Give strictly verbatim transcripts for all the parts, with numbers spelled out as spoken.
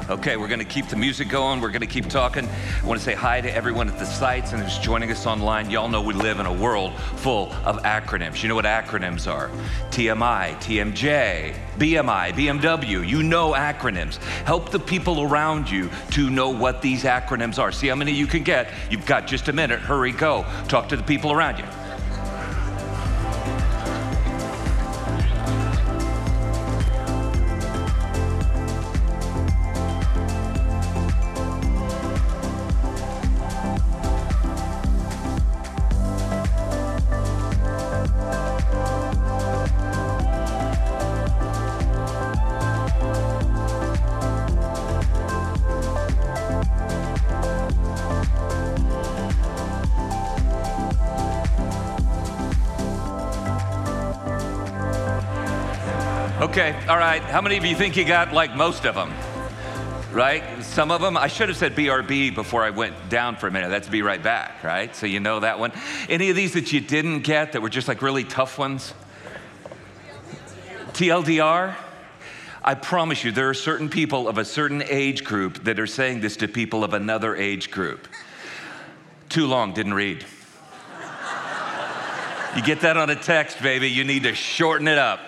Okay, we're gonna keep the music going. We're gonna keep talking. I wanna say hi to everyone at the sites and who's joining us online. Y'all know we live in a world full of acronyms. You know what acronyms are? T M I, T M J, B M I, B M W. You know acronyms. Help the people around you to know what these acronyms are. See how many you can get. You've got just a minute. Hurry, go. Talk to the people around you. Okay, all right. How many of you think you got like most of them? Right? Some of them, I should have said B R B before I went down for a minute. That's be right back, right? So you know that one. Any of these that you didn't get that were just like really tough ones? T L D R? I promise you, there are certain people of a certain age group that are saying this to people of another age group. Too long, didn't read. You get that on a text, baby, you need to shorten it up.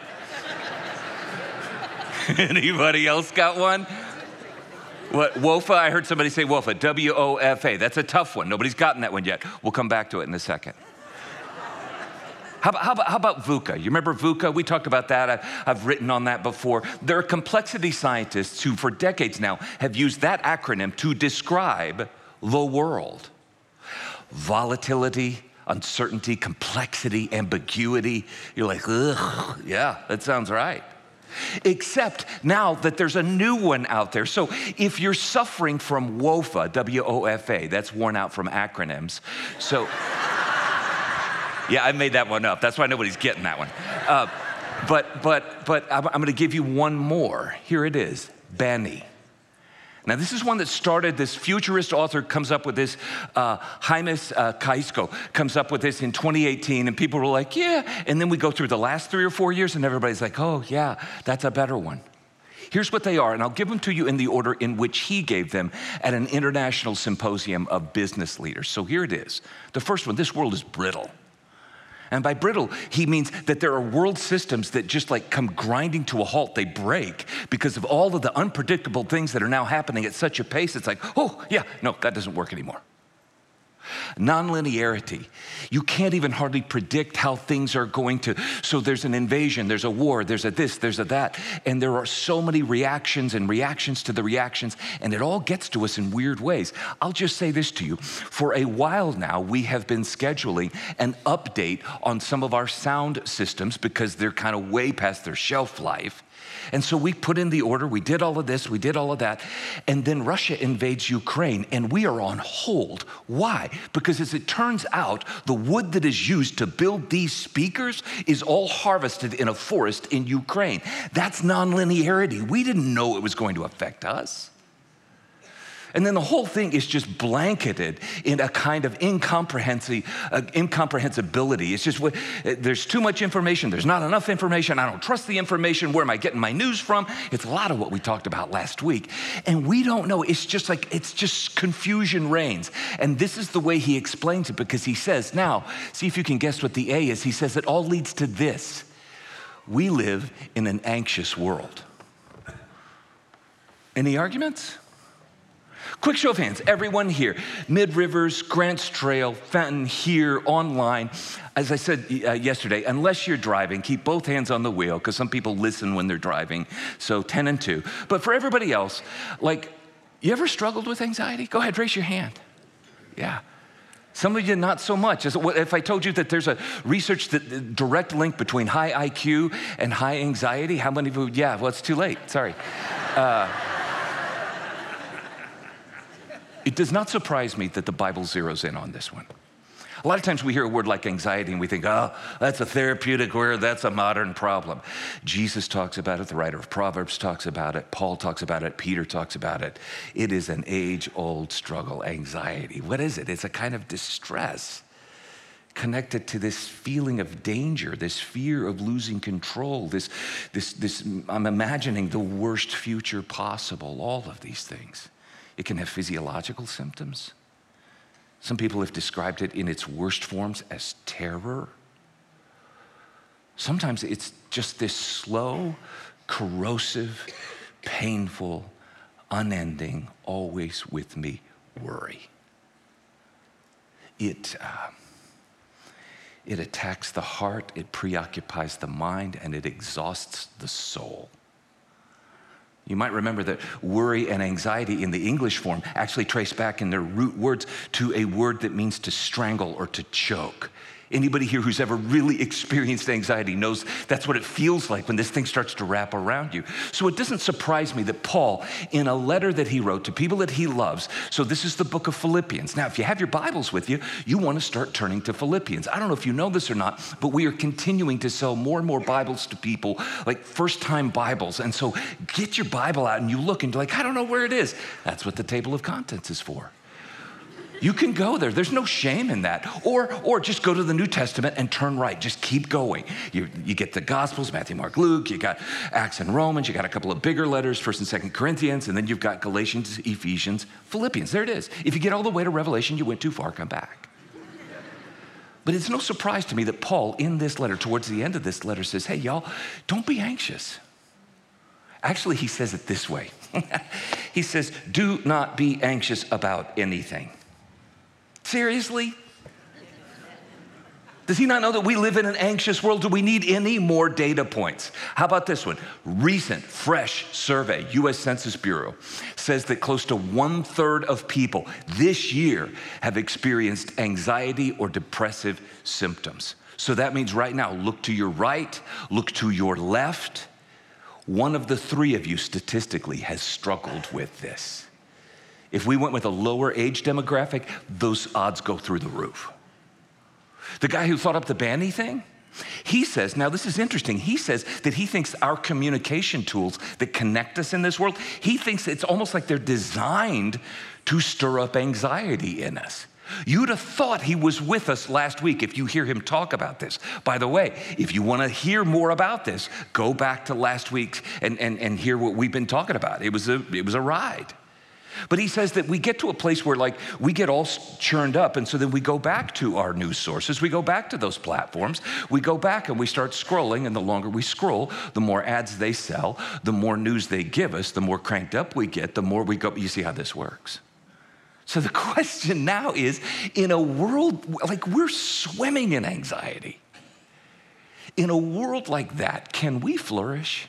Anybody else got one? What, WOFA? I heard somebody say WOFA, W O F A. That's a tough one. Nobody's gotten that one yet. We'll come back to it in a second. How about, how about, how about VUCA? You remember VUCA? We talked about that. I've, I've written on that before. There are complexity scientists who for decades now have used that acronym to describe the world. Volatility, uncertainty, complexity, ambiguity. You're like, ugh, yeah, that sounds right. Except now that there's a new one out there. So if you're suffering from WOFA, W O F A, that's worn out from acronyms. So, yeah, I made that one up. That's why nobody's getting that one. Uh, but but but I'm, I'm going to give you one more. Here it is, B A N Y. Now, this is one that started, this futurist author comes up with this, uh, Jaimes uh, Caico comes up with this in twenty eighteen, and people were like, yeah. And then we go through the last three or four years, and everybody's like, oh, yeah, that's a better one. Here's what they are, and I'll give them to you in the order in which he gave them at an international symposium of business leaders. So here it is. The first one, this world is brittle. And by brittle, he means that there are world systems that just like come grinding to a halt. They break because of all of the unpredictable things that are now happening at such a pace. It's like, oh, yeah, no, that doesn't work anymore. Nonlinearity. You can't even hardly predict how things are going to. So there's an invasion, there's a war, there's a this, there's a that. And there are so many reactions and reactions to the reactions, and it all gets to us in weird ways. I'll just say this to you. For a while now, we have been scheduling an update on some of our sound systems because they're kind of way past their shelf life. And so we put in the order, we did all of this, we did all of that, and then Russia invades Ukraine, and we are on hold. Why? Because as it turns out, the wood that is used to build these speakers is all harvested in a forest in Ukraine. That's nonlinearity. We didn't know it was going to affect us. And then the whole thing is just blanketed in a kind of incomprehensi- uh, incomprehensibility. It's just, there's too much information. There's not enough information. I don't trust the information. Where am I getting my news from? It's a lot of what we talked about last week. And we don't know. It's just like, it's just confusion reigns. And this is the way he explains it, because he says, now, see if you can guess what the A is. He says it all leads to this. We live in an anxious world. Any arguments? Quick show of hands, everyone here. Mid-Rivers, Grants Trail, Fenton, here, online. As I said uh, yesterday, unless you're driving, keep both hands on the wheel, because some people listen when they're driving, so ten and two. But for everybody else, like, you ever struggled with anxiety? Go ahead, raise your hand. Yeah. Some of you, not so much. If I told you that there's a research that, direct link between high I Q and high anxiety, how many of you, yeah, well, it's too late, sorry. Uh, It does not surprise me that the Bible zeroes in on this one. A lot of times we hear a word like anxiety and we think, oh, that's a therapeutic word, that's a modern problem. Jesus talks about it, the writer of Proverbs talks about it, Paul talks about it, Peter talks about it. It is an age-old struggle, anxiety. What is it? It's a kind of distress connected to this feeling of danger, this fear of losing control, this, this, this, I'm imagining the worst future possible, all of these things. It can have physiological symptoms. Some people have described it in its worst forms as terror. Sometimes it's just this slow, corrosive, painful, unending, always with me worry. It, uh, it attacks the heart, it preoccupies the mind, and it exhausts the soul. You might remember that worry and anxiety in the English form actually trace back in their root words to a word that means to strangle or to choke. Anybody here who's ever really experienced anxiety knows that's what it feels like when this thing starts to wrap around you. So it doesn't surprise me that Paul, in a letter that he wrote to people that he loves, so this is the book of Philippians. Now, if you have your Bibles with you, you want to start turning to Philippians. I don't know if you know this or not, but we are continuing to sell more and more Bibles to people, like first-time Bibles. And so get your Bible out and you look and you're like, I don't know where it is. That's what the table of contents is for. You can go there. There's no shame in that. Or, or just go to the New Testament and turn right. Just keep going. You, you get the Gospels, Matthew, Mark, Luke. You got Acts and Romans. You got a couple of bigger letters, First and Second Corinthians. And then you've got Galatians, Ephesians, Philippians. There it is. If you get all the way to Revelation, you went too far, come back. But it's no surprise to me that Paul, in this letter, towards the end of this letter, says, hey, y'all, don't be anxious. Actually, he says it this way. He says, do not be anxious about anything. Seriously? Does he not know that we live in an anxious world? Do we need any more data points? How about this one? Recent, fresh survey, U S Census Bureau, says that close to one third of people this year have experienced anxiety or depressive symptoms. So that means right now, look to your right, look to your left. One of the three of you statistically has struggled with this. If we went with a lower age demographic, those odds go through the roof. The guy who thought up the Banny thing, he says, now this is interesting, he says that he thinks our communication tools that connect us in this world, he thinks it's almost like they're designed to stir up anxiety in us. You'd have thought he was with us last week if you hear him talk about this. By the way, if you want to hear more about this, go back to last week and, and, and hear what we've been talking about. It was a, it was a ride. But he says that we get to a place where like we get all churned up, and so then we go back to our news sources, we go back to those platforms, we go back and we start scrolling, and the longer we scroll, the more ads they sell, the more news they give us, the more cranked up we get, the more we go, you see how this works. So the question now is, in a world, like we're swimming in anxiety, in a world like that, can we flourish?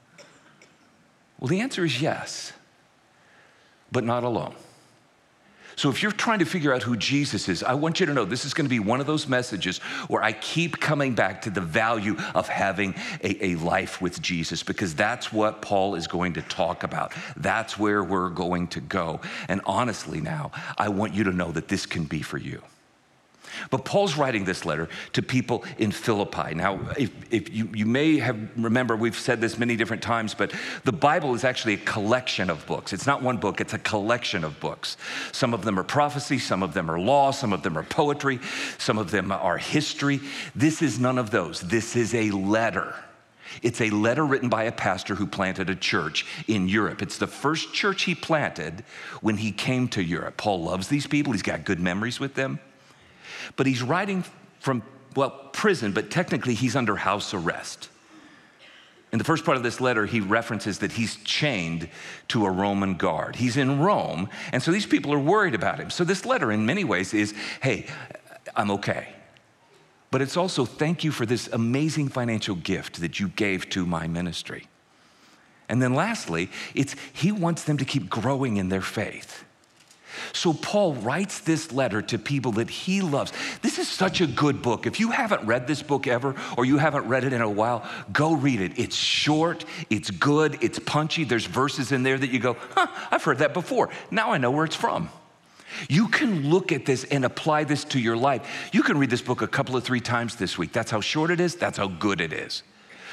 Well, the answer is yes. But not alone. So if you're trying to figure out who Jesus is, I want you to know this is going to be one of those messages where I keep coming back to the value of having a, a life with Jesus, because that's what Paul is going to talk about. That's where we're going to go. And honestly now, I want you to know that this can be for you. But Paul's writing this letter to people in Philippi. Now, if, if you, you may have, remember, we've said this many different times, but the Bible is actually a collection of books. It's not one book, it's a collection of books. Some of them are prophecy, some of them are law, some of them are poetry, some of them are history. This is none of those. This is a letter. It's a letter written by a pastor who planted a church in Europe. It's the first church he planted when he came to Europe. Paul loves these people. He's got good memories with them. But he's writing from, well, prison, but technically he's under house arrest. In the first part of this letter, he references that he's chained to a Roman guard. He's in Rome, and so these people are worried about him. So this letter, in many ways, is, hey, I'm okay. But it's also, thank you for this amazing financial gift that you gave to my ministry. And then lastly, it's he wants them to keep growing in their faith. So Paul writes this letter to people that he loves. This is such a good book. If you haven't read this book ever, or you haven't read it in a while, go read it. It's short, it's good, it's punchy. There's verses in there that you go, huh, I've heard that before. Now I know where it's from. You can look at this and apply this to your life. You can read this book a couple of three times this week. That's how short it is, that's how good it is.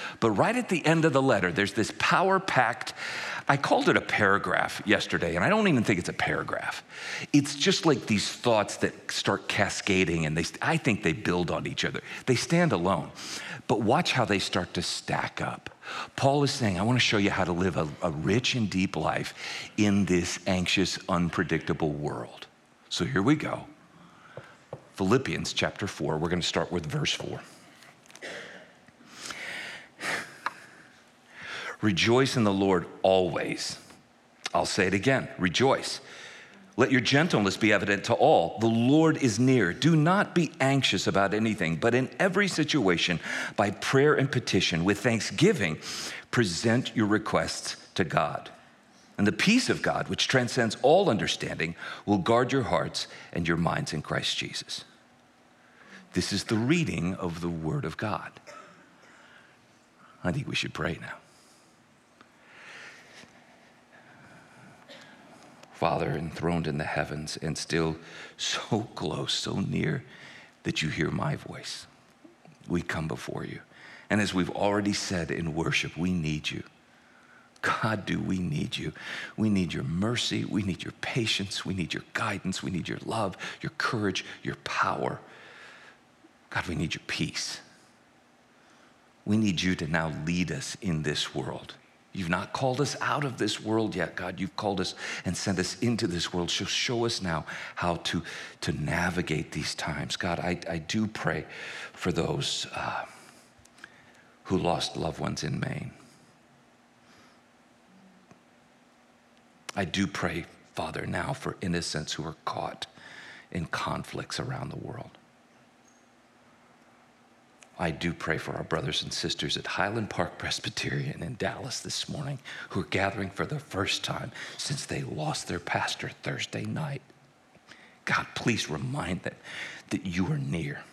But right at the end of the letter, there's this power-packed, I called it a paragraph yesterday, and I don't even think it's a paragraph. It's just like these thoughts that start cascading, and they, I think they build on each other. They stand alone, but watch how they start to stack up. Paul is saying, I want to show you how to live a, a rich and deep life in this anxious, unpredictable world. So here we go. Philippians chapter four, we're going to start with verse four. Rejoice in the Lord always. I'll say it again, rejoice. Let your gentleness be evident to all. The Lord is near. Do not be anxious about anything, but in every situation, by prayer and petition, with thanksgiving, present your requests to God. And the peace of God, which transcends all understanding, will guard your hearts and your minds in Christ Jesus. This is the reading of the Word of God. I think we should pray now. Father, enthroned in the heavens and still so close, so near that you hear my voice, we come before you. And as we've already said in worship, we need you. God, do we need you? We need your mercy. We need your patience. We need your guidance. We need your love, your courage, your power. God, we need your peace. We need you to now lead us in this world. You've not called us out of this world yet, God. You've called us and sent us into this world. So show us now how to, to navigate these times. God, I, I do pray for those uh, who lost loved ones in Maine. I do pray, Father, now for innocents who are caught in conflicts around the world. I do pray for our brothers and sisters at Highland Park Presbyterian in Dallas this morning who are gathering for the first time since they lost their pastor Thursday night. God, please remind them that you are near.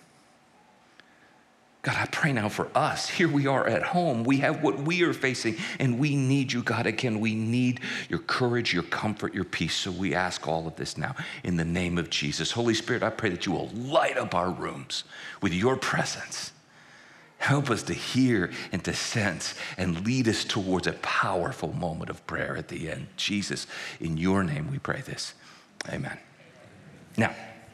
God, I pray now for us. Here we are at home. We have what we are facing, and we need you, God. Again, we need your courage, your comfort, your peace. So we ask all of this now in the name of Jesus. Holy Spirit, I pray that you will light up our rooms with your presence. Help us to hear and to sense and lead us towards a powerful moment of prayer at the end. Jesus, in your name we pray this. Amen. Now,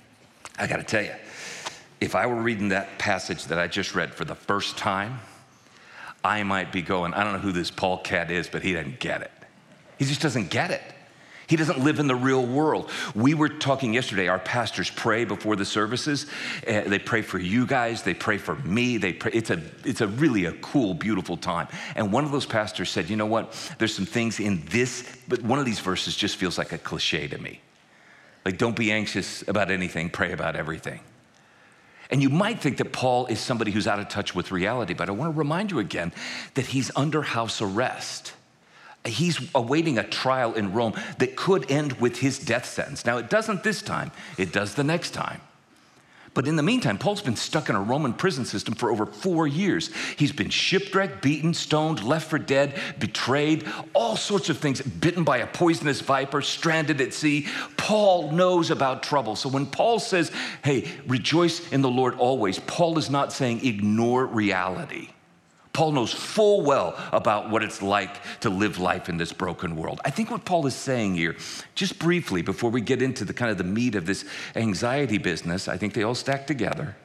I got to tell you, if I were reading that passage that I just read for the first time, I might be going, I don't know who this Paul Cat is, but he doesn't get it. He just doesn't get it. He doesn't live in the real world. We were talking yesterday, our pastors pray before the services. Uh, they pray for you guys. They pray for me. They pray. It's a, it's a really a cool, beautiful time. And one of those pastors said, you know what? There's some things in this, but one of these verses just feels like a cliche to me. Like, don't be anxious about anything. Pray about everything. And you might think that Paul is somebody who's out of touch with reality, but I want to remind you again that he's under house arrest. He's awaiting a trial in Rome that could end with his death sentence. Now, it doesn't this time. It does the next time. But in the meantime, Paul's been stuck in a Roman prison system for over four years. He's been shipwrecked, beaten, stoned, left for dead, betrayed, all sorts of things, bitten by a poisonous viper, stranded at sea. Paul knows about trouble. So when Paul says, hey, rejoice in the Lord always, Paul is not saying ignore reality. Paul knows full well about what it's like to live life in this broken world. I think what Paul is saying here, just briefly before we get into the kind of the meat of this anxiety business, I think they all stack together.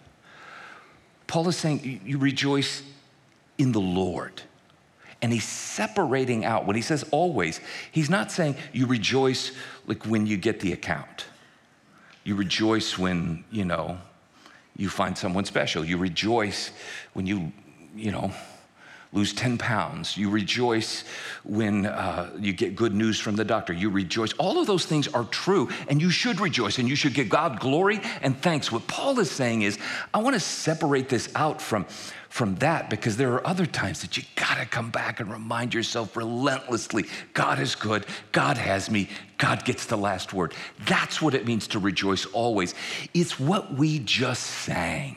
Paul is saying you rejoice in the Lord. And he's separating out. When he says always, he's not saying you rejoice like when you get the account. You rejoice when, you know, you find someone special. You rejoice when you, you know, lose ten pounds. You rejoice when uh, you get good news from the doctor. You rejoice. All of those things are true, and you should rejoice, and you should give God glory and thanks. What Paul is saying is, I want to separate this out from, from that, because there are other times that you got to come back and remind yourself relentlessly, God is good, God has me, God gets the last word. That's what it means to rejoice always. It's what we just sang.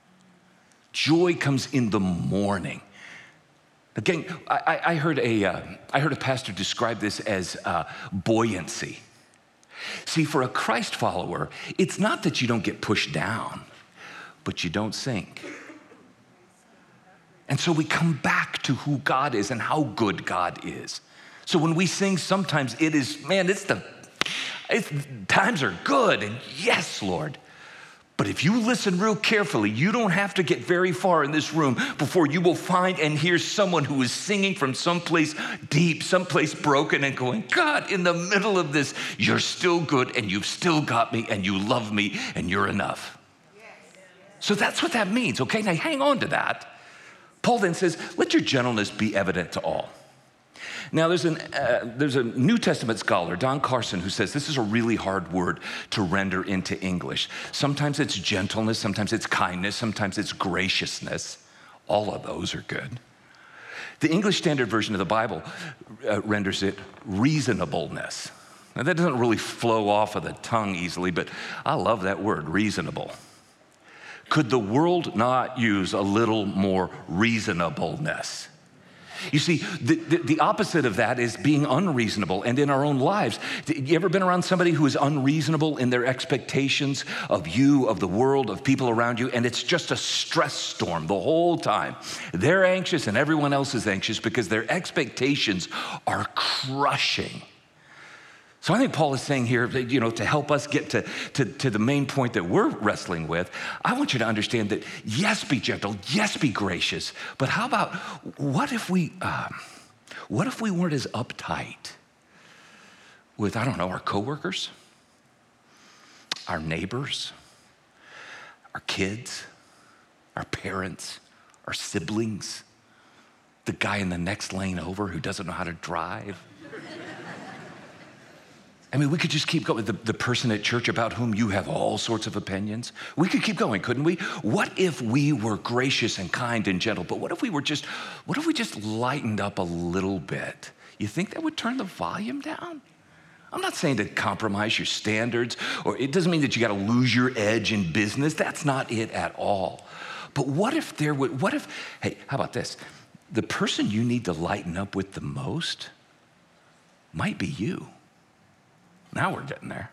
Joy comes in the morning. Again, I, I, heard a, uh, I heard a pastor describe this as uh, buoyancy. See, for a Christ follower, it's not that you don't get pushed down, but you don't sink. And so we come back to who God is and how good God is. So when we sing, sometimes it is, man, it's the, it's, times are good, and yes, Lord. But if you listen real carefully, you don't have to get very far in this room before you will find and hear someone who is singing from someplace deep, someplace broken, and going, God, in the middle of this, you're still good, and you've still got me, and you love me, and you're enough. Yes. So that's what that means, okay? Now hang on to that. Paul then says, let your gentleness be evident to all. Now, there's, an, uh, there's a New Testament scholar, Don Carson, who says this is a really hard word to render into English. Sometimes it's gentleness, sometimes it's kindness, sometimes it's graciousness. All of those are good. The English Standard Version of the Bible uh, renders it reasonableness. Now, that doesn't really flow off of the tongue easily, but I love that word, reasonable. Could the world not use a little more reasonableness? You see, the, the, the opposite of that is being unreasonable. And in our own lives, you ever been around somebody who is unreasonable in their expectations of you, of the world, of people around you, and it's just a stress storm the whole time? They're anxious and everyone else is anxious because their expectations are crushing. So I think Paul is saying here, you know, to help us get to, to, to the main point that we're wrestling with, I want you to understand that, yes, be gentle, yes, be gracious, but how about, what if we, um, what if we weren't as uptight with, I don't know, our coworkers, our neighbors, our kids, our parents, our siblings, the guy in the next lane over who doesn't know how to drive? I mean, we could just keep going. The, the person at church about whom you have all sorts of opinions. We could keep going, couldn't we? What if we were gracious and kind and gentle? But what if we were just, what if we just lightened up a little bit? You think that would turn the volume down? I'm not saying to compromise your standards, or it doesn't mean that you got to lose your edge in business. That's not it at all. But what if there would, what if, hey, how about this? The person you need to lighten up with the most might be you. Now we're getting there.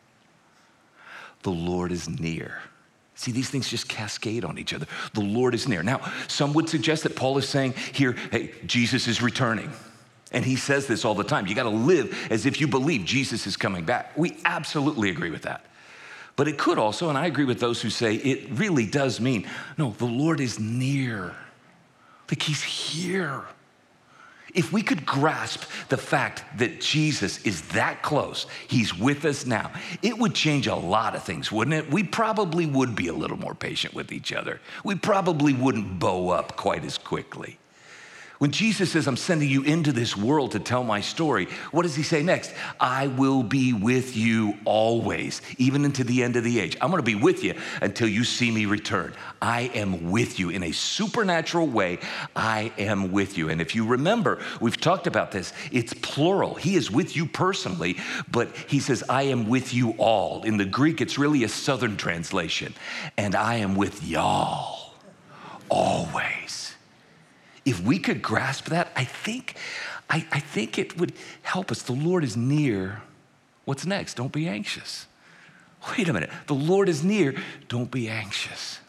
The Lord is near. See, these things just cascade on each other. The Lord is near. Now, some would suggest that Paul is saying here, hey, Jesus is returning. And he says this all the time. You got to live as if you believe Jesus is coming back. We absolutely agree with that. But it could also, and I agree with those who say it really does mean, no, the Lord is near. Like he's here. If we could grasp the fact that Jesus is that close, he's with us now, it would change a lot of things, wouldn't it? We probably would be a little more patient with each other. We probably wouldn't bow up quite as quickly. When Jesus says, I'm sending you into this world to tell my story, what does he say next? I will be with you always, even into the end of the age. I'm going to be with you until you see me return. I am with you in a supernatural way. I am with you. And if you remember, we've talked about this. It's plural. He is with you personally, but he says, I am with you all. In the Greek, it's really a Southern translation. And I am with y'all always. If we could grasp that, I think, I, I think it would help us. The Lord is near. What's next? Don't be anxious. Wait a minute. The Lord is near. Don't be anxious.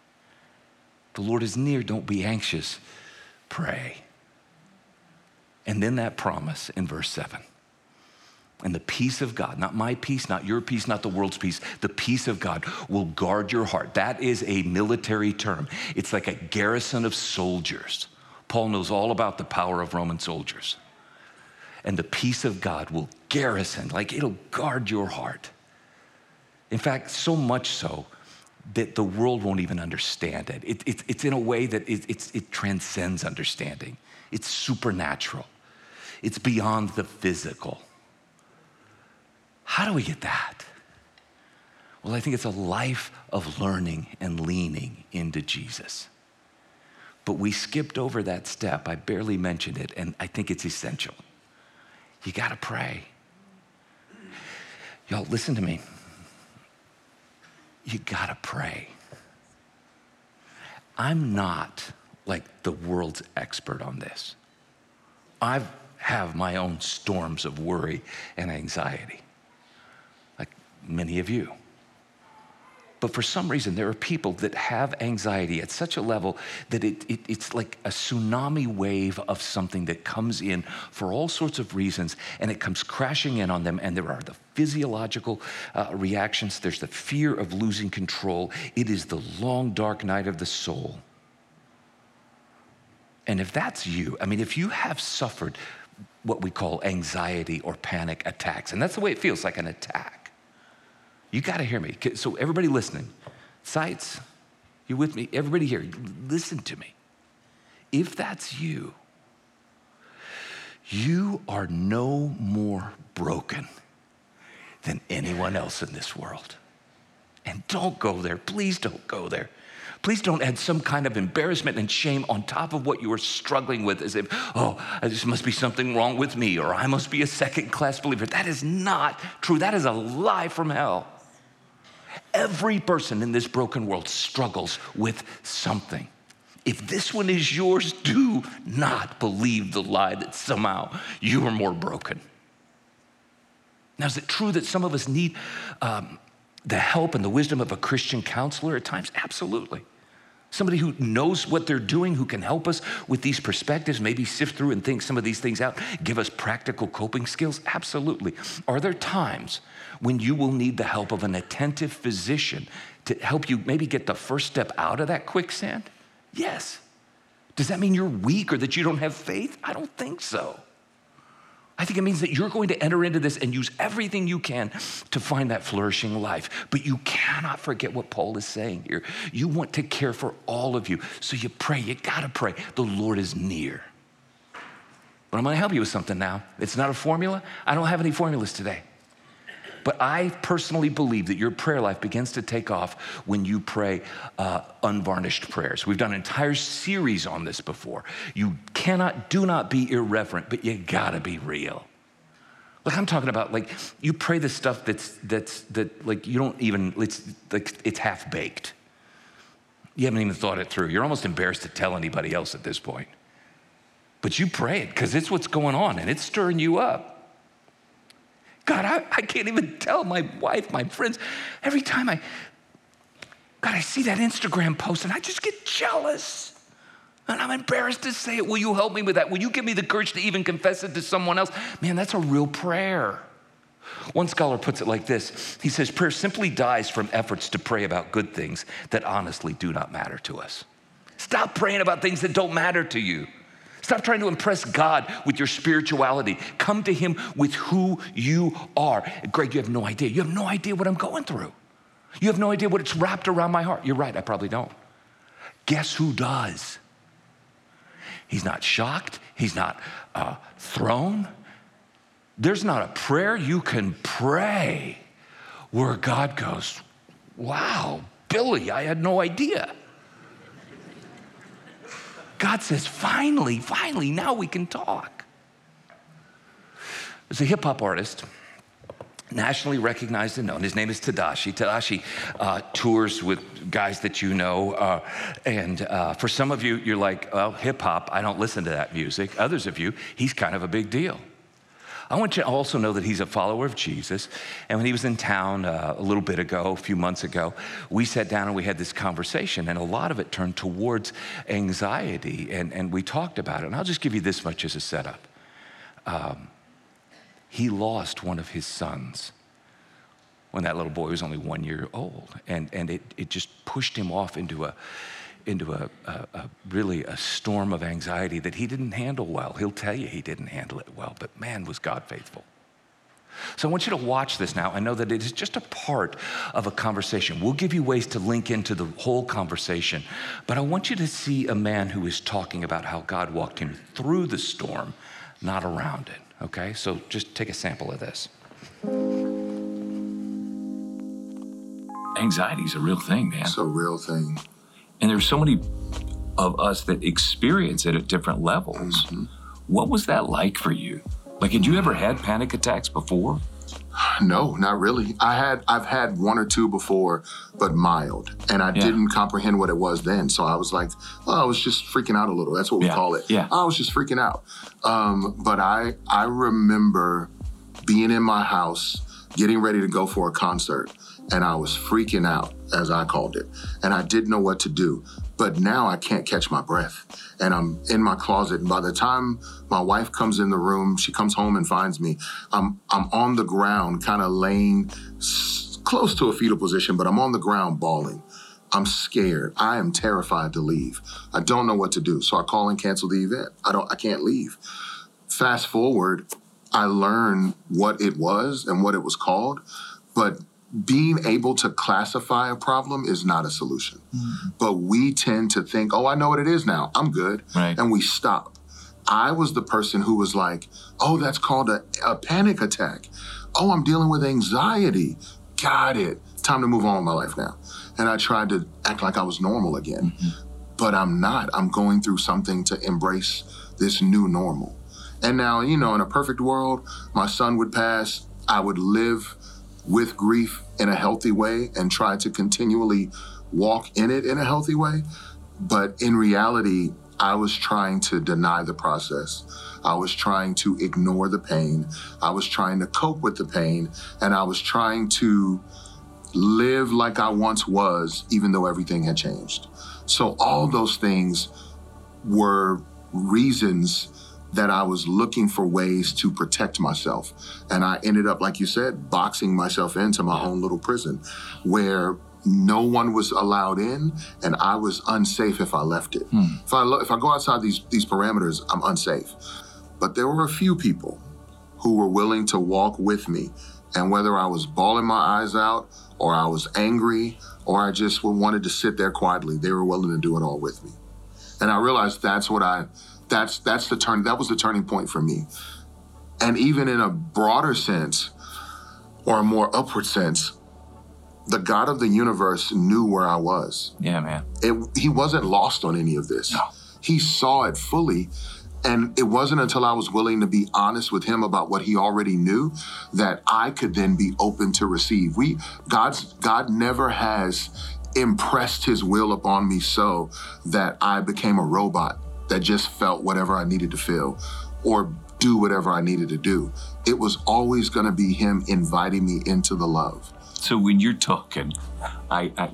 The Lord is near. Don't be anxious. Pray. And then that promise in verse seven. And the peace of God, not my peace, not your peace, not the world's peace, the peace of God will guard your heart. That is a military term. It's like a garrison of soldiers. Paul knows all about the power of Roman soldiers. And the peace of God will garrison, like it'll guard your heart. In fact, so much so that the world won't even understand it. it, it it's in a way that it, it's, it transcends understanding. It's supernatural. It's beyond the physical. How do we get that? Well, I think it's a life of learning and leaning into Jesus. But we skipped over that step. I barely mentioned it, and I think it's essential. You got to pray. Y'all, listen to me. You got to pray. I'm not like the world's expert on this. I have my own storms of worry and anxiety, like many of you. But for some reason, there are people that have anxiety at such a level that it, it, it's like a tsunami wave of something that comes in for all sorts of reasons, and it comes crashing in on them, and there are the physiological uh, reactions. There's the fear of losing control. It is the long, dark night of the soul. And if that's you, I mean, if you have suffered what we call anxiety or panic attacks, and that's the way it feels, like an attack, you got to hear me. So everybody listening, sites, you with me? Everybody here, listen to me. If that's you, you are no more broken than anyone else in this world. And don't go there. Please don't go there. Please don't add some kind of embarrassment and shame on top of what you are struggling with, as if, oh, this must be something wrong with me, or I must be a second-class believer. That is not true. That is a lie from hell. Every person in this broken world struggles with something. If this one is yours, do not believe the lie that somehow you are more broken. Now, is it true that some of us need um, the help and the wisdom of a Christian counselor at times? Absolutely. Somebody who knows what they're doing, who can help us with these perspectives, maybe sift through and think some of these things out, give us practical coping skills? Absolutely. Are there times when you will need the help of an attentive physician to help you maybe get the first step out of that quicksand? Yes. Does that mean you're weak or that you don't have faith? I don't think so. I think it means that you're going to enter into this and use everything you can to find that flourishing life. But you cannot forget what Paul is saying here. You want to care for all of you. So you pray, you gotta pray. The Lord is near. But I'm gonna help you with something now. It's not a formula. I don't have any formulas today. But I personally believe that your prayer life begins to take off when you pray uh, unvarnished prayers. We've done an entire series on this before. You cannot, do not be irreverent, but you gotta be real. Like I'm talking about, like you pray the stuff that's that's that like you don't even, it's like it's half baked. You haven't even thought it through. You're almost embarrassed to tell anybody else at this point. But you pray it because it's what's going on and it's stirring you up. God, I, I can't even tell my wife, my friends, every time I, God, I see that Instagram post and I just get jealous. And I'm embarrassed to say it. Will you help me with that? Will you give me the courage to even confess it to someone else? Man, that's a real prayer. One scholar puts it like this. He says, prayer simply dies from efforts to pray about good things that honestly do not matter to us. Stop praying about things that don't matter to you. Stop trying to impress God with your spirituality. Come to him with who you are. Greg, you have no idea. You have no idea what I'm going through. You have no idea what it's wrapped around my heart. You're right, I probably don't. Guess who does? He's not shocked. He's not uh, thrown. There's not a prayer you can pray where God goes, wow, Billy, I had no idea. God says, finally, finally, now we can talk. There's a hip hop artist, nationally recognized and known. His name is Tedashii. Tedashii uh, tours with guys that you know. Uh, and uh, for some of you, you're like, well, hip hop, I don't listen to that music. Others of you, he's kind of a big deal. I want you to also know that he's a follower of Jesus. And when he was in town uh, a little bit ago, a few months ago, we sat down and we had this conversation, and a lot of it turned towards anxiety, and, and we talked about it. And I'll just give you this much as a setup. Um, he lost one of his sons when that little boy was only one year old, and, and it, it just pushed him off into a into a, a, a really a storm of anxiety that he didn't handle well. He'll tell you he didn't handle it well, but man, was God faithful. So I want you to watch this now. I know that it is just a part of a conversation. We'll give you ways to link into the whole conversation, but I want you to see a man who is talking about how God walked him through the storm, not around it, okay? So just take a sample of this. Anxiety is a real thing, man. It's a real thing. And there's so many of us that experience it at different levels. Mm-hmm. What was that like for you? Like, had you ever had panic attacks before? No, not really. I had, I've had one or two before, but mild. And I yeah. didn't comprehend what it was then. So I was like, oh, I was just freaking out a little. That's what we yeah. call it. Yeah. I was just freaking out. Um, but I, I remember being in my house, getting ready to go for a concert, and I was freaking out, as I called it, and I didn't know what to do. But now I can't catch my breath, and I'm in my closet. And by the time my wife comes in the room, she comes home and finds me, I'm I'm on the ground, kind of laying s- close to a fetal position, but I'm on the ground bawling. I'm scared. I am terrified to leave. I don't know what to do, so I call and cancel the event. I don't. I can't leave. Fast forward, I learned what it was and what it was called, but being able to classify a problem is not a solution. Mm-hmm. But we tend to think, oh, I know what it is now. I'm good. Right. And we stop. I was the person who was like, oh, that's called a, a panic attack. Oh, I'm dealing with anxiety. Got it. Time to move on with my life now. And I tried to act like I was normal again. Mm-hmm. But I'm not. I'm going through something to embrace this new normal. And now, you know, in a perfect world, my son would pass. I would live with grief in a healthy way and try to continually walk in it in a healthy way. But in reality, I was trying to deny the process. I was trying to ignore the pain. I was trying to cope with the pain. And I was trying to live like I once was, even though everything had changed. So all those things were reasons that I was looking for ways to protect myself. And I ended up, like you said, boxing myself into my own little prison where no one was allowed in and I was unsafe if I left it. Hmm. If I lo- if I go outside these, these parameters, I'm unsafe. But there were a few people who were willing to walk with me. And whether I was bawling my eyes out or I was angry or I just wanted to sit there quietly, they were willing to do it all with me. And I realized that's what I, that's that's the turn, that was the turning point for me. And even in a broader sense, or a more upward sense, the God of the universe knew where I was. Yeah, man. It, he wasn't lost on any of this. No. He saw it fully. And it wasn't until I was willing to be honest with him about what he already knew that I could then be open to receive. We, God's, God never has impressed his will upon me so that I became a robot that just felt whatever I needed to feel or do whatever I needed to do. It was always going to be him inviting me into the love. So when you're talking, I, I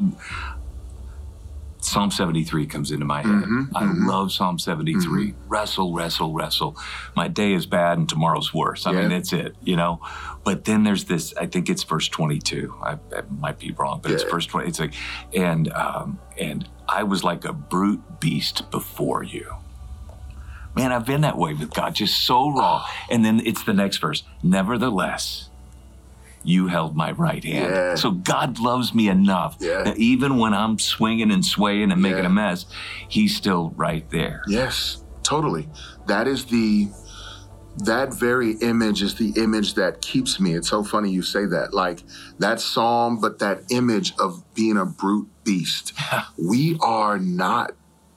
Psalm seventy-three comes into my head. Mm-hmm, I mm-hmm. love Psalm seventy-three. Mm-hmm. Wrestle, wrestle, wrestle. My day is bad and tomorrow's worse. I yeah. mean, that's it, you know? But then there's this, I think it's verse twenty-two. I, I might be wrong, but yeah. it's verse twenty. It's like, and, um, and I was like a brute beast before you. Man, I've been that way with God, just so raw. And then it's the next verse. Nevertheless, you held my right hand. Yeah. So God loves me enough yeah. that even when I'm swinging and swaying and making yeah. a mess, he's still right there. Yes, totally. That is the, that very image is the image that keeps me. It's so funny you say that. Like that psalm, but that image of being a brute beast. We are not,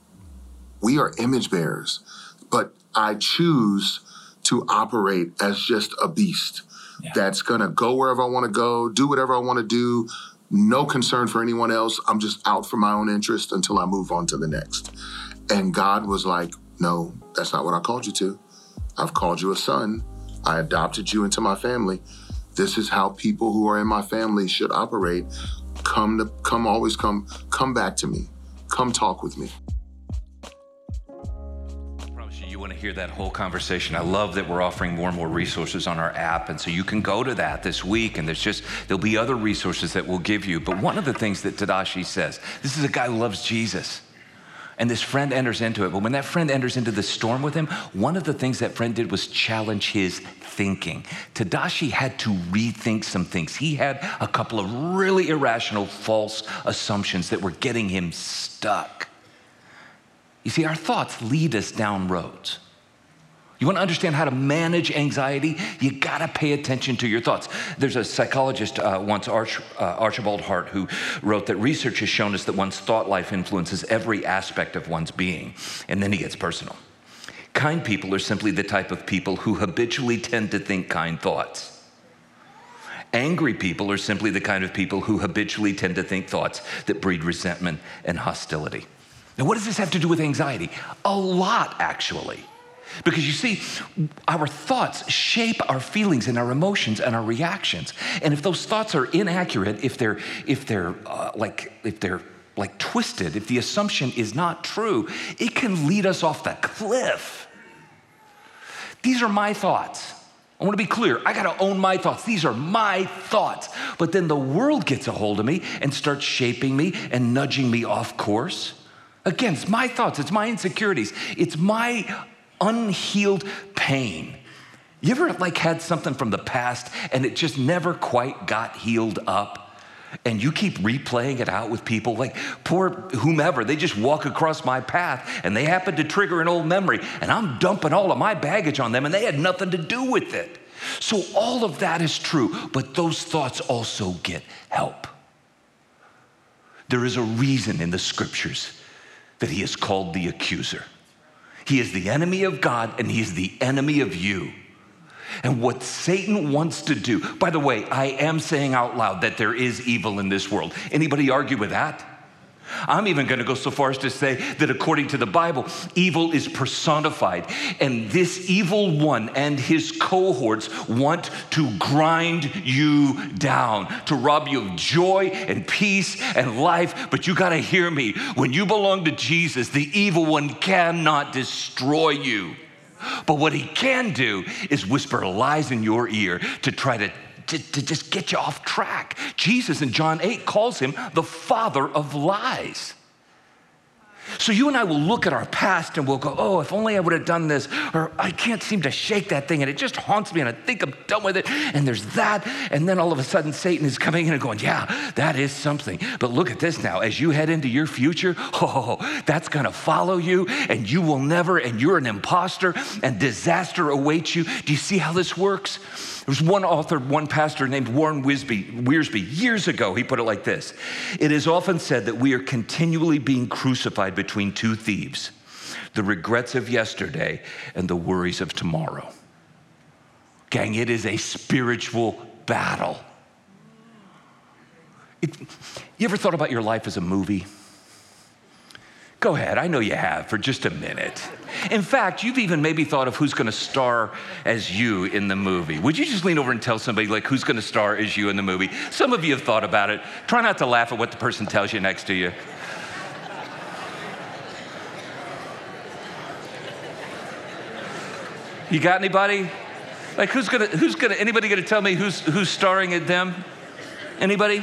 we are image bearers, but I choose to operate as just a beast. Yeah. That's going to go wherever I want to go, do whatever I want to do, no concern for anyone else. I'm just out for my own interest until I move on to the next. And God was like, no, that's not what I called you to. I've called you a son. I adopted you into my family. This is how people who are in my family should operate. Come to, come, always come, come back to me. Come talk with me. You want to hear that whole conversation. I love that we're offering more and more resources on our app. And so you can go to that this week and there's just, there'll be other resources that we'll give you. But one of the things that Tadashi says, this is a guy who loves Jesus. And this friend enters into it. But when that friend enters into the storm with him, one of the things that friend did was challenge his thinking. Tadashi had to rethink some things. He had a couple of really irrational, false assumptions that were getting him stuck. You see, our thoughts lead us down roads. You want to understand how to manage anxiety? You got to pay attention to your thoughts. There's a psychologist uh, once, Arch, uh, Archibald Hart, who wrote that research has shown us that one's thought life influences every aspect of one's being. And then he gets personal. Kind people are simply the type of people who habitually tend to think kind thoughts. Angry people are simply the kind of people who habitually tend to think thoughts that breed resentment and hostility. Now, what does this have to do with anxiety? A lot, actually. Because you see, our thoughts shape our feelings and our emotions and our reactions. And if those thoughts are inaccurate, if they're if they're uh, like if they're like twisted, if the assumption is not true, it can lead us off the cliff. These are my thoughts. I want to be clear. I got to own my thoughts. These are my thoughts. But then the world gets a hold of me and starts shaping me and nudging me off course. Again, it's my thoughts. It's my insecurities. It's my unhealed pain. You ever like had something from the past and it just never quite got healed up? And you keep replaying it out with people, like poor whomever, they just walk across my path and they happen to trigger an old memory and I'm dumping all of my baggage on them and they had nothing to do with it. So all of that is true, but those thoughts also get help. There is a reason in the scriptures that he is called the accuser. He is the enemy of God and he is the enemy of you. And what Satan wants to do, by the way, I am saying out loud that there is evil in this world. Anybody argue with that? I'm even going to go so far as to say that according to the Bible, evil is personified. And this evil one and his cohorts want to grind you down, to rob you of joy and peace and life. But you got to hear me. When you belong to Jesus, the evil one cannot destroy you. But what he can do is whisper lies in your ear to try to, to, to just get you off track. Jesus in John eight calls him the father of lies. So you and I will look at our past and we'll go, oh, if only I would have done this, or I can't seem to shake that thing and it just haunts me and I think I'm done with it. And there's that. And then all of a sudden Satan is coming in and going, yeah, that is something. But look at this now. As you head into your future, oh, that's going to follow you and you will never, and you're an imposter and disaster awaits you. Do you see how this works? There was one author, one pastor named Warren Wisby, Wiersbe, years ago. He put it like this. It is often said that we are continually being crucified between two thieves, the regrets of yesterday and the worries of tomorrow. Gang, it is a spiritual battle. It, you ever thought about your life as a movie? Go ahead, I know you have, for just a minute. In fact, you've even maybe thought of who's gonna star as you in the movie. Would you just lean over and tell somebody like who's gonna star as you in the movie? Some of you have thought about it. Try not to laugh at what the person tells you next to you. You got anybody? Like who's gonna, who's gonna, anybody gonna tell me who's, who's starring at them? Anybody?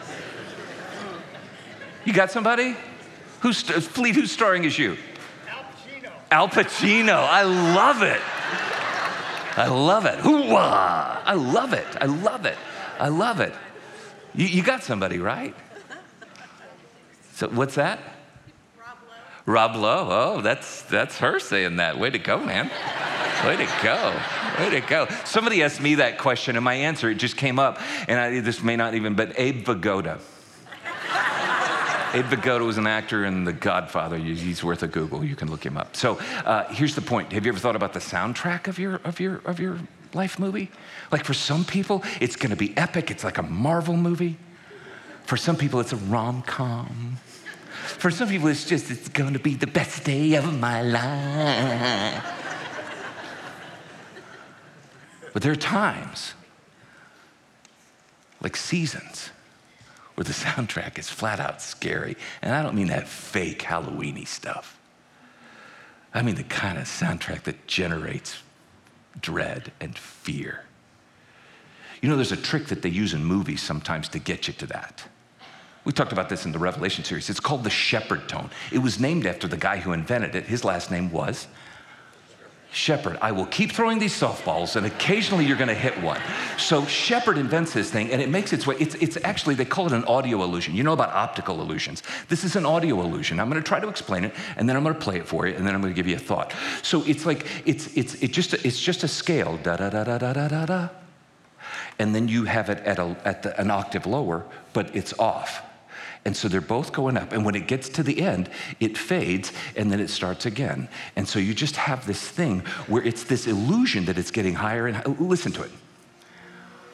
You got somebody? Who's, Fleet, who's starring as you? Al Pacino. Al Pacino, I love it. I love it. Hoo-wah! I love it, I love it, I love it. You, you got somebody, right? So what's that? Rob Lowe. Rob Lowe, oh, that's, that's her saying that. Way to go, man. Way to go, way to go. Somebody asked me that question and my answer, it just came up, and I, this may not even, but Abe Vigoda. Abe Vigoda was an actor in The Godfather. He's worth a Google. You can look him up. So uh, here's the point. Have you ever thought about the soundtrack of your of your of your life movie? Like for some people, it's going to be epic. It's like a Marvel movie. For some people, it's a rom-com. For some people, it's just it's going to be the best day of my life. But there are times, like seasons, where the soundtrack is flat out scary. And I don't mean that fake Halloween-y stuff. I mean the kind of soundtrack that generates dread and fear. You know, there's a trick that they use in movies sometimes to get you to that. We talked about this in the Revelation series. It's called the shepherd tone. It was named after the guy who invented it. His last name was Shepherd. I will keep throwing these softballs and occasionally you're gonna hit one. So Shepherd invents this thing and it makes its way, it's, it's actually, they call it an audio illusion. You know about optical illusions. This is an audio illusion. I'm gonna try to explain it and then I'm gonna play it for you and then I'm gonna give you a thought. So it's like, it's, it's, it just, it's just a scale, da da da da da da da da. And then you have it at, a, at the, an octave lower, but it's off. And so they're both going up. And when it gets to the end, it fades and then it starts again. And so you just have this thing where it's this illusion that it's getting higher and higher. Listen to it.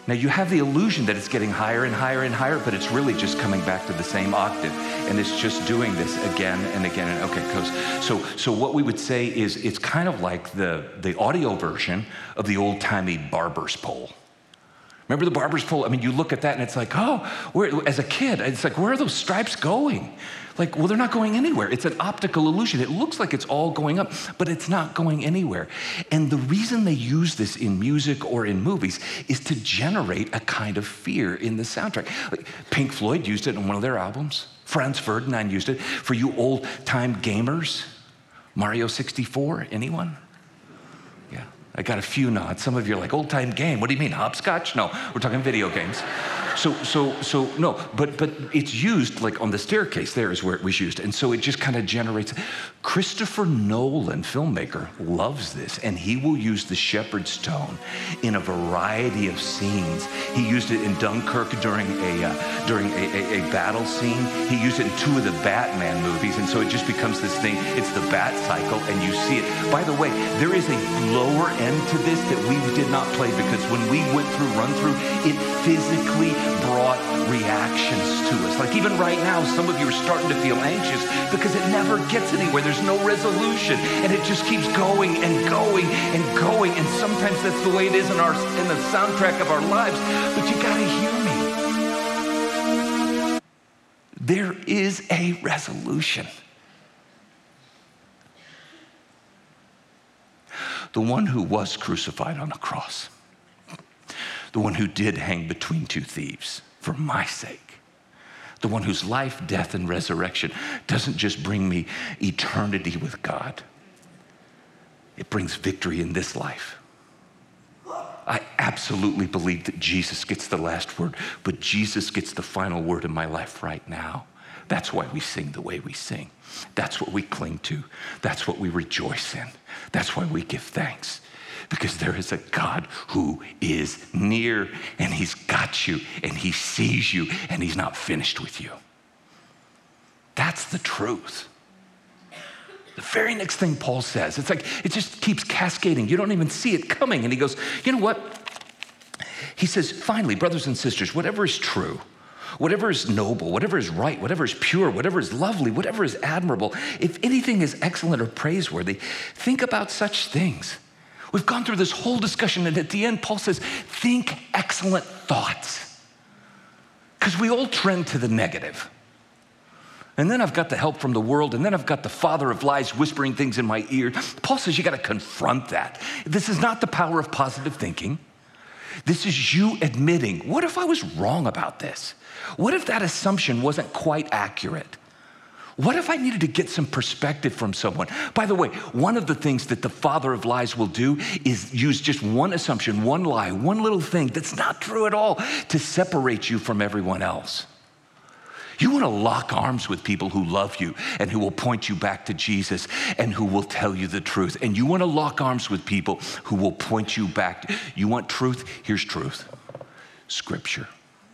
Now you have the illusion that it's getting higher and higher and higher, but it's really just coming back to the same octave. And it's just doing this again and again. And okay, so, so what we would say is it's kind of like the, the audio version of the old-timey barber's pole. Remember the barber's pole? I mean, you look at that and it's like, oh, where, as a kid, it's like, where are those stripes going? Like, well, they're not going anywhere. It's an optical illusion. It looks like it's all going up, but it's not going anywhere. And the reason they use this in music or in movies is to generate a kind of fear in the soundtrack. Like, Pink Floyd used it in one of their albums. Franz Ferdinand used it. For you old-time gamers, Mario sixty-four, anyone? Yeah, I got a few nods. Some of you are like, old-time game, what do you mean, hopscotch? No, we're talking video games. So, so, so no, but but it's used like on the staircase. There is where it was used, and so it just kind of generates. Christopher Nolan, filmmaker, loves this, and he will use the shepherd's tone in a variety of scenes. He used it in Dunkirk during a uh, during a, a, a battle scene. He used it in two of the Batman movies, and so it just becomes this thing. It's the Bat cycle, and you see it. By the way, there is a lower end to this that we did not play because when we went through run through, it physically brought reactions to us. Like even right now, some of you are starting to feel anxious because it never gets anywhere. There's no resolution, and it just keeps going and going and going. And sometimes that's the way it is in our in the soundtrack of our lives. But you gotta hear me. There is a resolution. The one who was crucified on a cross, the one who did hang between two thieves for my sake, the one whose life, death, and resurrection doesn't just bring me eternity with God, it brings victory in this life. I absolutely believe that Jesus gets the last word, but Jesus gets the final word in my life right now. That's why we sing the way we sing. That's what we cling to. That's what we rejoice in. That's why we give thanks. Because there is a God who is near, and he's got you, and he sees you, and he's not finished with you. That's the truth. The very next thing Paul says, it's like it just keeps cascading. You don't even see it coming. And he goes, you know what? He says, finally, brothers and sisters, whatever is true, whatever is noble, whatever is right, whatever is pure, whatever is lovely, whatever is admirable, if anything is excellent or praiseworthy, think about such things. We've gone through this whole discussion, and at the end, Paul says, think excellent thoughts. Because we all trend to the negative. And then I've got the help from the world, and then I've got the father of lies whispering things in my ear. Paul says you got to confront that. This is not the power of positive thinking. This is you admitting, what if I was wrong about this? What if that assumption wasn't quite accurate? What if I needed to get some perspective from someone? By the way, one of the things that the father of lies will do is use just one assumption, one lie, one little thing that's not true at all to separate you from everyone else. You want to lock arms with people who love you and who will point you back to Jesus and who will tell you the truth. And you want to lock arms with people who will point you back. You want truth? Here's truth. Scripture.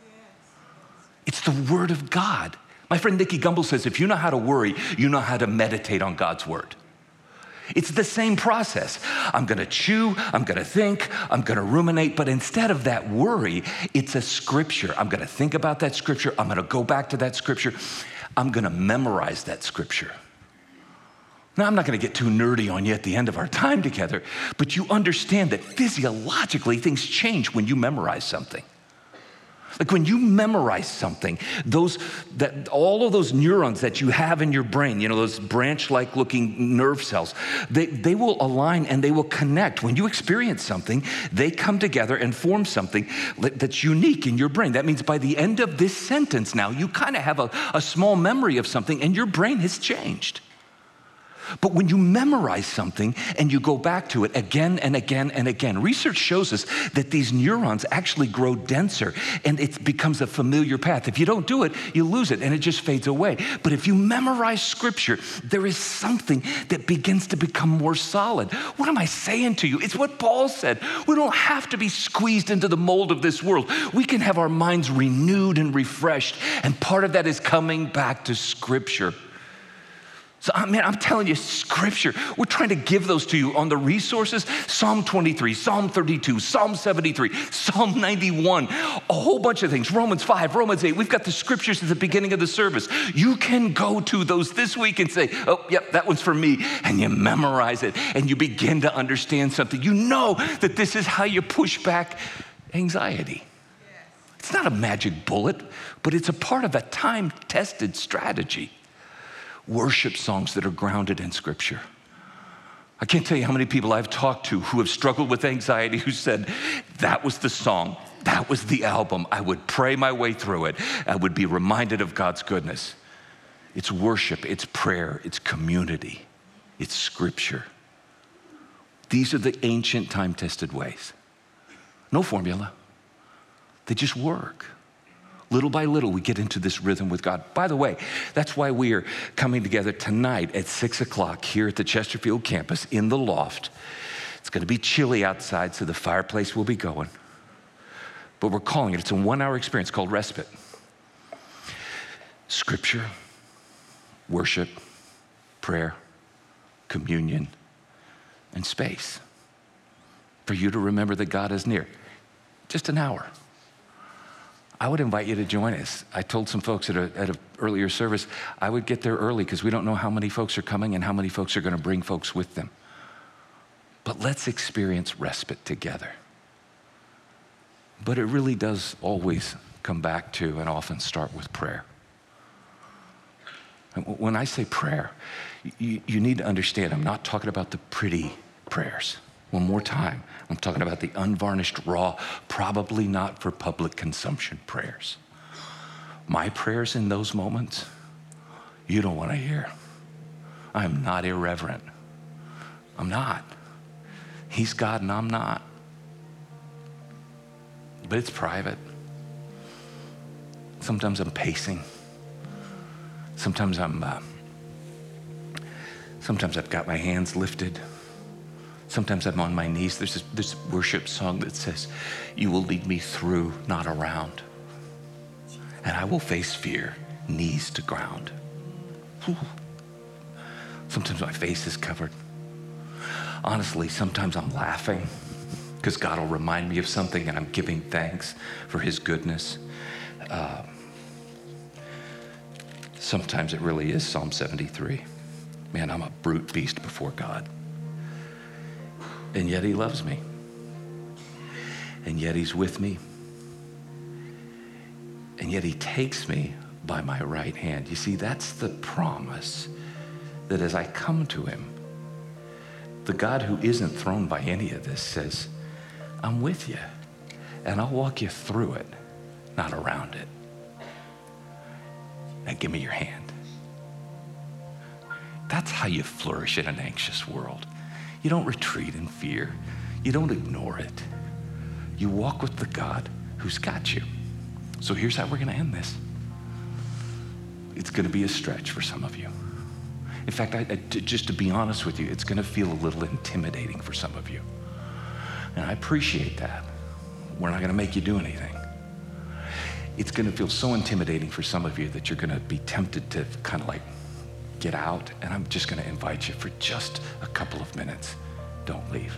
It's the word of God. My friend Nicky Gumbel says, if you know how to worry, you know how to meditate on God's word. It's the same process. I'm gonna chew, I'm gonna think, I'm gonna ruminate, but instead of that worry, it's a scripture. I'm gonna think about that scripture, I'm gonna go back to that scripture, I'm gonna memorize that scripture. Now, I'm not gonna get too nerdy on you at the end of our time together, but you understand that physiologically things change when you memorize something. Like when you memorize something, those that all of those neurons that you have in your brain, you know, those branch-like looking nerve cells, they, they will align and they will connect. When you experience something, they come together and form something that's unique in your brain. That means by the end of this sentence now, you kind of have a, a small memory of something and your brain has changed. But when you memorize something and you go back to it again and again and again, research shows us that these neurons actually grow denser and it becomes a familiar path. If you don't do it, you lose it and it just fades away. But if you memorize scripture, there is something that begins to become more solid. What am I saying to you? It's what Paul said. We don't have to be squeezed into the mold of this world. We can have our minds renewed and refreshed, and part of that is coming back to scripture. So, I mean, I'm telling you, scripture, we're trying to give those to you on the resources. Psalm twenty-three, Psalm thirty-two, Psalm seventy-three, Psalm ninety-one, a whole bunch of things. Romans five, Romans eight. We've got the scriptures at the beginning of the service. You can go to those this week and say, oh, yep, that one's for me. And you memorize it and you begin to understand something. You know that this is how you push back anxiety. It's not a magic bullet, but it's a part of a time-tested strategy. Worship songs that are grounded in scripture. I can't tell you how many people I've talked to who have struggled with anxiety who said, that was the song, that was the album. I would pray my way through it. I would be reminded of God's goodness. It's worship, it's prayer, it's community, it's scripture. These are the ancient time-tested ways. No formula. They just work. Little by little, we get into this rhythm with God. By the way, that's why we are coming together tonight at six o'clock here at the Chesterfield campus in the loft. It's going to be chilly outside, so the fireplace will be going. But we're calling it, it's a one-hour experience called Respite. Scripture, worship, prayer, communion, and space for you to remember that God is near. Just an hour. I would invite you to join us. I told some folks at a, at an earlier service, I would get there early because we don't know how many folks are coming and how many folks are going to bring folks with them. But let's experience respite together. But it really does always come back to and often start with prayer. And when I say prayer, you, you need to understand I'm not talking about the pretty prayers. One more time, I'm talking about the unvarnished, raw, probably not for public consumption prayers. My prayers in those moments, you don't want to hear. I'm not irreverent. I'm not. He's God and I'm not. But it's private. Sometimes I'm pacing. Sometimes I'm, uh, sometimes I've got my hands lifted. Sometimes I'm on my knees. There's this, this worship song that says, you will lead me through, not around. And I will face fear, knees to ground. Whew. Sometimes my face is covered. Honestly, sometimes I'm laughing because God will remind me of something and I'm giving thanks for his goodness. Uh, sometimes it really is Psalm seventy-three. Man, I'm a brute beast before God. And yet he loves me. And yet he's with me. And yet he takes me by my right hand. You see, that's the promise that as I come to him, the God who isn't thrown by any of this says, I'm with you and I'll walk you through it, not around it. Now give me your hand. That's how you flourish in an anxious world. You don't retreat in fear. You don't ignore it. You walk with the God who's got you. So here's how we're going to end this. It's going to be a stretch for some of you. In fact, I, I, just to be honest with you, it's going to feel a little intimidating for some of you. And I appreciate that. We're not going to make you do anything. It's going to feel so intimidating for some of you that you're going to be tempted to kind of like get out, and I'm just going to invite you for just a couple of minutes. Don't leave.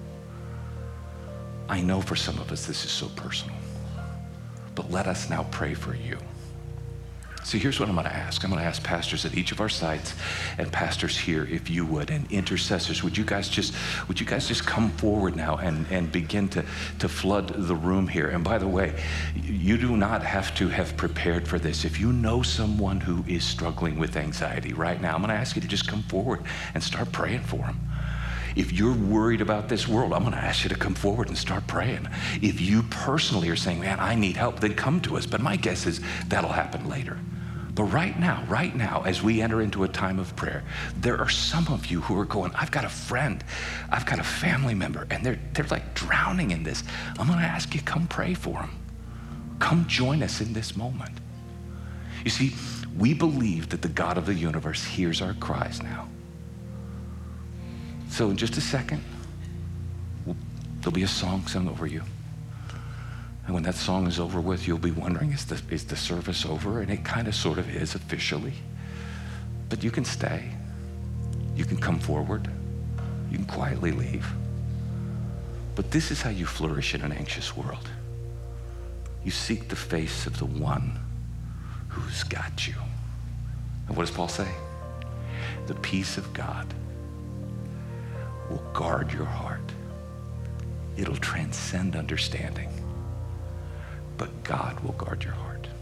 I know for some of us this is so personal, but let us now pray for you. So here's what I'm going to ask. I'm going to ask pastors at each of our sites and pastors here, if you would, and intercessors, would you guys just would you guys just come forward now and, and begin to, to flood the room here? And by the way, you do not have to have prepared for this. If you know someone who is struggling with anxiety right now, I'm going to ask you to just come forward and start praying for them. If you're worried about this world, I'm going to ask you to come forward and start praying. If you personally are saying, man, I need help, then come to us. But my guess is that'll happen later. But right now, right now, as we enter into a time of prayer, there are some of you who are going, I've got a friend, I've got a family member, and they're, they're like drowning in this. I'm going to ask you, come pray for them. Come join us in this moment. You see, we believe that the God of the universe hears our cries now. So in just a second, we'll, there'll be a song sung over you. And when that song is over with, you'll be wondering, is the, is the service over? And it kind of sort of is officially. But you can stay. You can come forward. You can quietly leave. But this is how you flourish in an anxious world. You seek the face of the one who's got you. And what does Paul say? The peace of God will guard your heart. It'll transcend understanding, but God will guard your heart.